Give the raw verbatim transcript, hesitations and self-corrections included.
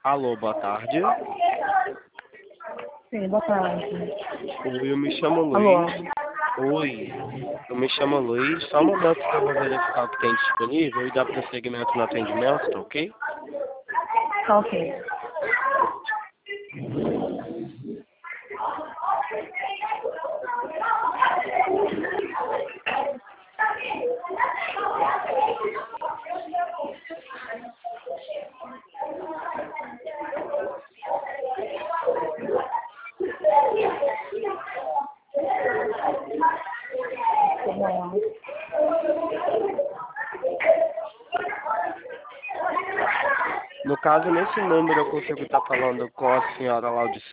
Alô, boa tarde. Sim, boa tarde. Oi, eu me chamo Alô? Luiz. Oi, eu me chamo Luiz. Só um momento que eu vou verificar o que tem disponível e dar prosseguimento no atendimento, tá ok? Tá ok. Tá bom. No caso, nesse número eu consigo estar falando com a senhora Laudice.